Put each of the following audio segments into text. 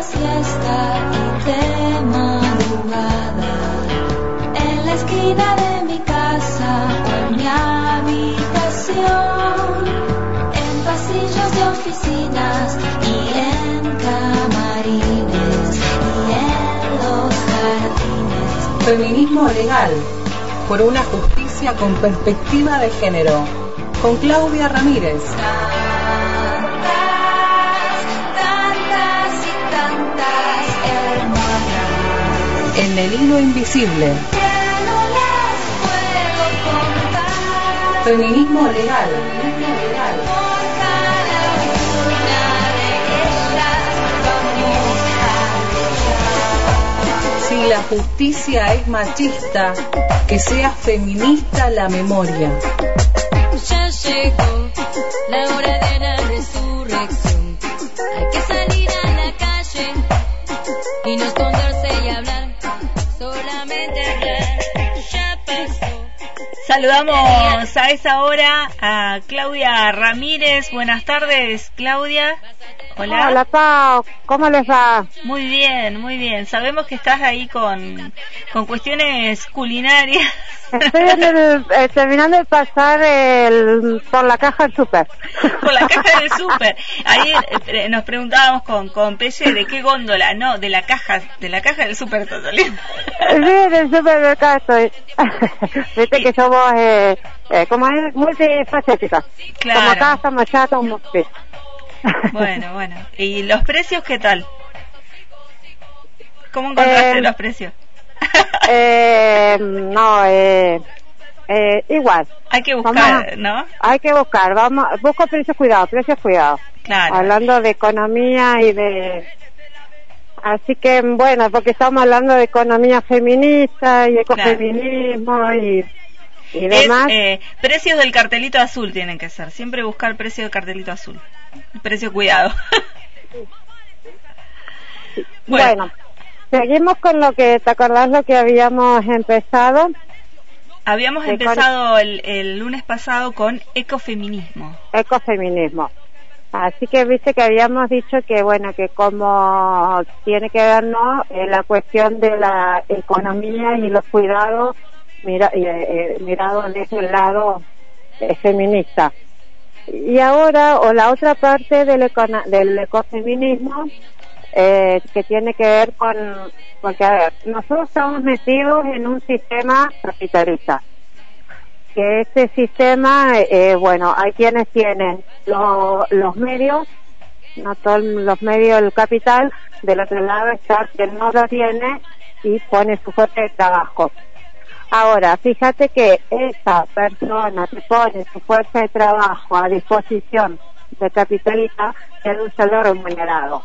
siesta y de madrugada, en la esquina de mi casa o en mi habitación, en pasillos de oficinas y en camarines y en los jardines. Feminismo legal, por una justicia con perspectiva de género, con Claudia Ramírez. En el hilo invisible. Feminismo legal. Si la justicia es machista, que sea feminista la memoria. Ya llegó la hora de la resurrección. Hay que salir a la calle y no esconderse y hablar, solamente hablar. Ya pasó. Saludamos a esa hora a Claudia Ramírez. Buenas tardes, Claudia. Hola. Hola, Pau. ¿Cómo les va? Muy bien, muy bien. Sabemos que estás ahí con cuestiones culinarias. Estoy terminando de pasar por la caja del súper. Por la caja del súper. Ahí nos preguntábamos con Pelle de qué góndola, no, de la caja del súper está saliendo. Sí, del supermercado estoy. Viste que somos, como es, multifacéticas. Claro. Como acá estamos ya todos multi. Bueno. ¿Y los precios qué tal? ¿Cómo encontraste los precios? Igual. Hay que buscar, ¿no? Hay que buscar. Busco precios cuidados. Claro. Hablando de economía y de... Así que, bueno, porque estamos hablando de economía feminista y ecofeminismo y demás. Precios del cartelito azul tienen que ser. Siempre buscar precio del cartelito azul. Precio cuidado. Bueno, seguimos con lo que, ¿te acordás lo que habíamos empezado? Habíamos empezado el lunes pasado con ecofeminismo. Así que viste que habíamos dicho que, bueno, que como tiene que ver, ¿no?, la cuestión de la economía y los cuidados mirado desde el lado feminista. Y ahora, o la otra parte del ecofeminismo, que tiene que ver porque a ver, nosotros estamos metidos en un sistema capitalista, que este sistema, bueno, hay quienes tienen los medios, no todos los medios del capital, del otro lado está quien no lo tiene y pone su fuerza de trabajo. Ahora, fíjate que esa persona que pone su fuerza de trabajo a disposición del capitalista es un sueldo remunerado.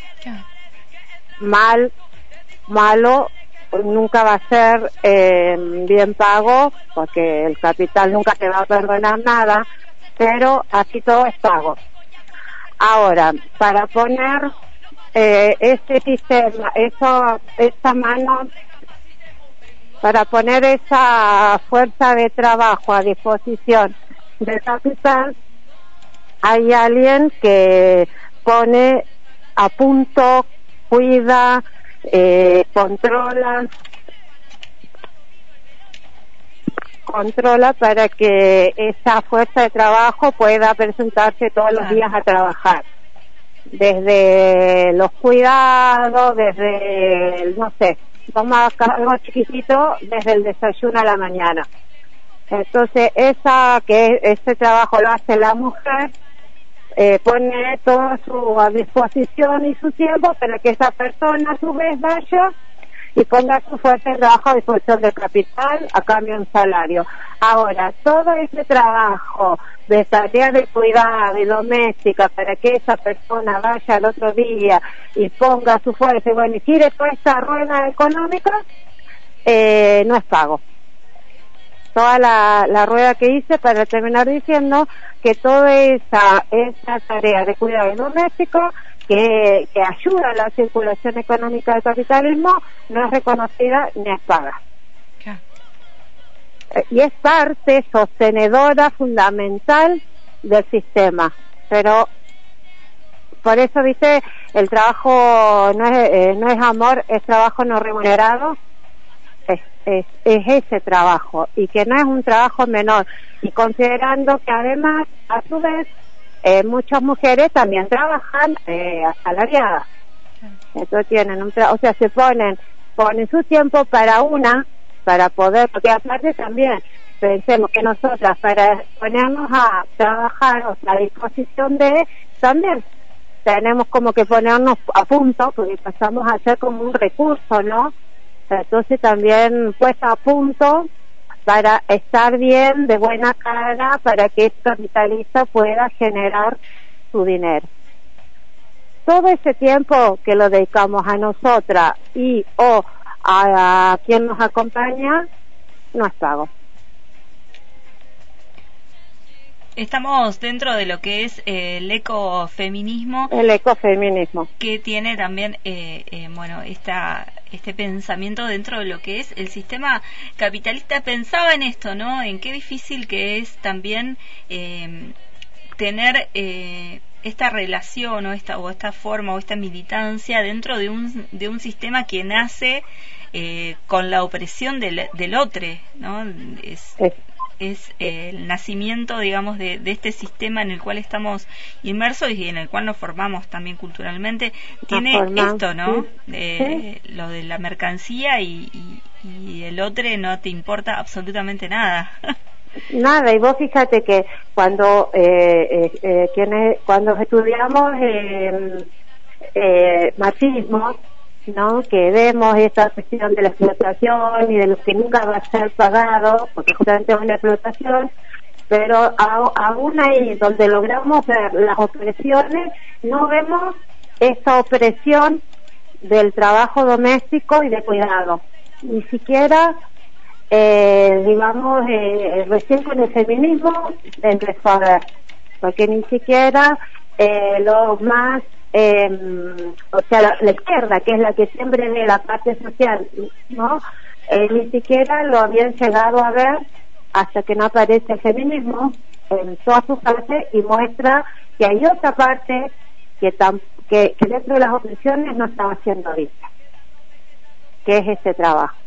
Malo nunca va a ser bien pago, porque el capital nunca te va a perdonar nada, pero así todo es pago. Ahora, para poner este sistema, esa mano, para poner esa fuerza de trabajo a disposición del capital, hay alguien que pone a punto, cuida, controla para que esa fuerza de trabajo pueda presentarse todos los días a trabajar. Desde los cuidados, desde, no sé, toma algo chiquitito, desde el desayuno a la mañana. Entonces, ese trabajo lo hace la mujer, pone toda a disposición y su tiempo para que esa persona a su vez vaya y ponga su fuerza de trabajo a disposición del capital a cambio de un salario. Ahora, todo ese trabajo de tarea de cuidado y doméstica para que esa persona vaya al otro día y ponga su fuerza y bueno, y gire toda esta rueda económica, no es pago. Toda la rueda que hice para terminar diciendo que toda esa tarea de cuidado y doméstico que ayuda a la circulación económica del capitalismo no es reconocida ni es paga. Y es parte sostenedora fundamental del sistema, pero por eso, viste, el trabajo no es amor, es trabajo no remunerado. Es ese trabajo, y que no es un trabajo menor, y considerando que además, a su vez, muchas mujeres también trabajan asalariadas. Entonces tienen o sea, se ponen su tiempo para poder, porque aparte también pensemos que nosotras para ponernos a trabajar, o sea, a disposición también tenemos como que ponernos a punto, porque pasamos a ser como un recurso, ¿no? Entonces también puesta a punto para estar bien, de buena cara, para que el capitalista pueda generar su dinero. Todo ese tiempo que lo dedicamos a nosotras o a quien nos acompaña, no es pago. Estamos dentro de lo que es el ecofeminismo. El ecofeminismo. Que tiene también, bueno, este pensamiento dentro de lo que es el sistema capitalista. Pensaba en esto, ¿no? En qué difícil que es también tener esta relación o esta forma o esta militancia dentro de un sistema que nace con la opresión del otro, ¿no? Es el nacimiento, digamos, de este sistema en el cual estamos inmersos y en el cual nos formamos también culturalmente. Tiene esto, ¿no? Sí. Lo de la mercancía y el otro no te importa absolutamente nada. Nada, y vos fíjate que cuando cuando estudiamos machismo, ¿no? Que vemos esta cuestión de la explotación y de lo que nunca va a ser pagado, porque justamente es una explotación, pero aún ahí donde logramos ver las opresiones, no vemos esa opresión del trabajo doméstico y de cuidado, ni siquiera digamos recién con el feminismo empezó a ver, porque ni siquiera lo más o sea, la izquierda, que es la que siempre ve la parte social, ¿no? Ni siquiera lo habían llegado a ver hasta que no aparece el feminismo en toda su fase y muestra que hay otra parte que dentro de las opresiones no estaba siendo vista, que es ese trabajo.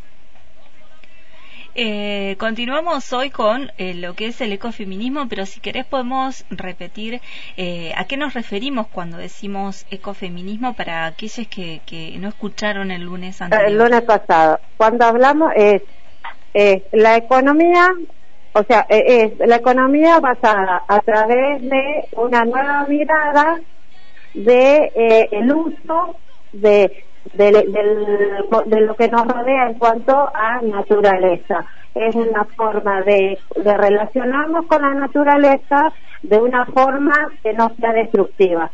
Continuamos hoy con lo que es el ecofeminismo, pero si querés podemos repetir a qué nos referimos cuando decimos ecofeminismo para aquellos que no escucharon el lunes anterior. El lunes pasado. Cuando hablamos es la economía, o sea, es la economía basada a través de una nueva mirada de el uso de lo que nos rodea en cuanto a naturaleza. Es una forma de relacionarnos con la naturaleza de una forma que no sea destructiva.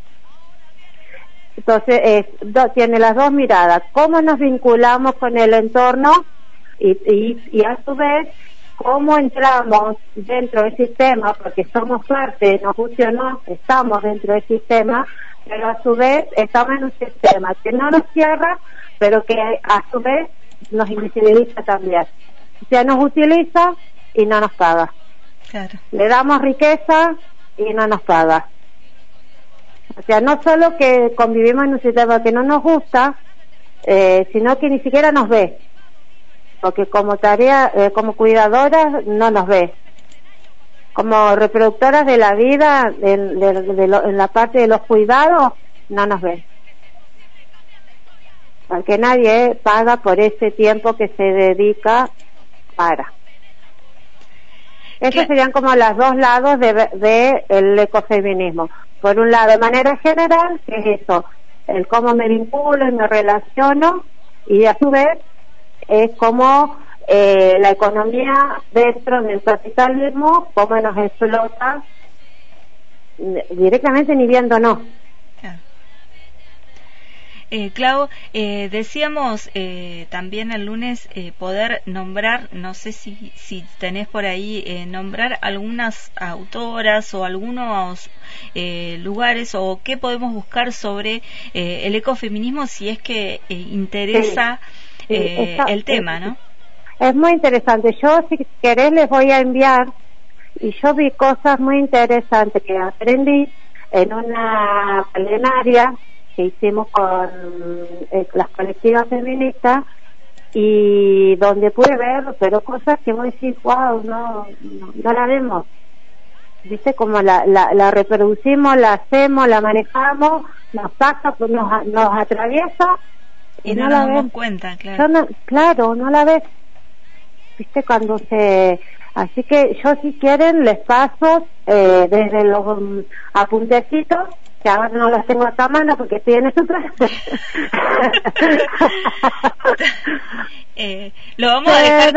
Entonces tiene las dos miradas: cómo nos vinculamos con el entorno y a su vez cómo entramos dentro del sistema, porque somos parte, nos guste o no, estamos dentro del sistema, pero a su vez estamos en un sistema que no nos cierra, pero que a su vez nos invisibiliza también. O sea, nos utiliza y no nos paga. Claro. Le damos riqueza y no nos paga. O sea, no solo que convivimos en un sistema que no nos gusta, sino que ni siquiera nos ve, porque como tarea, como cuidadoras no nos ve. Como reproductoras de la vida, en la parte de los cuidados, no nos ven. Porque nadie paga por ese tiempo que se dedica para. Esos serían como los dos lados de el ecofeminismo. Por un lado, de manera general, que es eso, el cómo me vinculo y me relaciono, y a su vez es como la economía dentro del capitalismo, cómo nos explota directamente ni viéndonos. Clau, decíamos también el lunes poder nombrar, no sé si tenés por ahí, nombrar algunas autoras o algunos lugares o qué podemos buscar sobre el ecofeminismo si es que interesa el tema, ¿no? Es muy interesante. Yo, si querés, les voy a enviar, y yo vi cosas muy interesantes que aprendí en una plenaria que hicimos con las colectivas feministas, y donde pude ver, pero cosas que vos decís, wow, no la vemos, viste, como la reproducimos, la hacemos, la manejamos, nos pasa, pues nos atraviesa y no nos damos cuenta, claro. No la ves, viste, cuando así que yo, si quieren, les paso desde los apuntecitos, que ahora no los tengo acá a mano porque estoy en el súper. Lo vamos a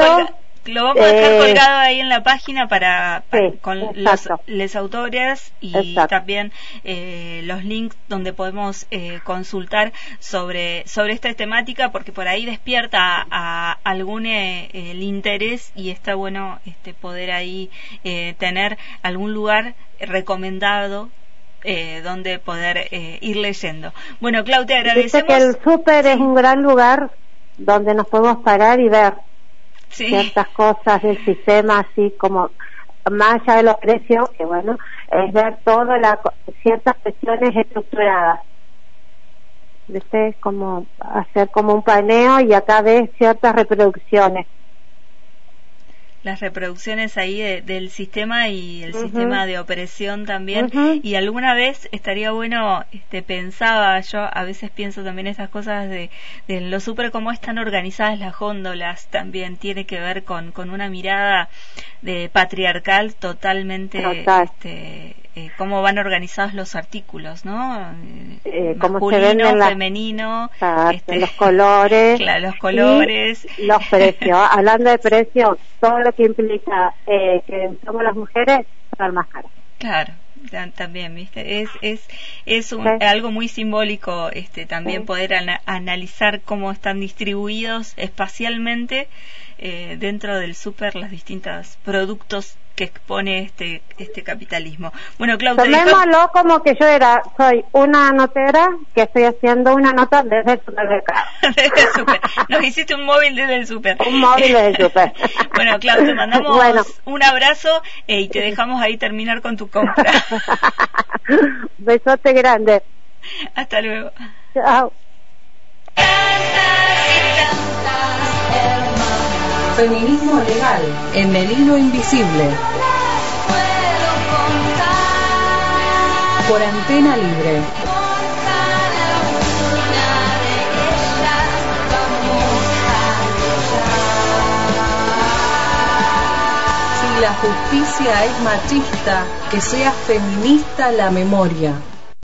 dejar colgado ahí en la página para con los autores, y también los links donde podemos consultar sobre esta temática, porque por ahí despierta a algún el interés, y está bueno poder ahí tener algún lugar recomendado donde poder ir leyendo. Bueno, Clau, te agradecemos. Dice que el súper es un gran lugar donde nos podemos parar y ver ciertas cosas del sistema, así como más allá de los precios, que bueno, es ver ciertas cuestiones estructuradas. ¿Viste? Como hacer como un paneo, y acá ves ciertas reproducciones. Las reproducciones ahí del sistema, y el sistema de opresión también. Y alguna vez estaría bueno, pensaba yo, a veces pienso también esas cosas de lo súper, cómo están organizadas las góndolas, también tiene que ver con una mirada de patriarcal totalmente. Cómo van organizados los artículos, ¿no? Masculino, femenino, los colores, los colores, los precios. Hablando de precios, todo lo que implica que somos las mujeres son más caras. Claro, también, ¿viste? Es algo muy simbólico, también poder analizar cómo están distribuidos espacialmente dentro del súper los distintos productos que expone este capitalismo. Bueno, Clau, tomémoslo como que yo soy una notera que estoy haciendo una nota desde el supermercado. Desde el súper. Nos hiciste un móvil desde el súper. Un móvil desde el súper. Bueno, Clau, te mandamos un abrazo y te dejamos ahí terminar con tu compra. Besote grande. Hasta luego. Chao. Feminismo legal en el hilo invisible. Por Antena Libre. Si la justicia es machista, que sea feminista la memoria.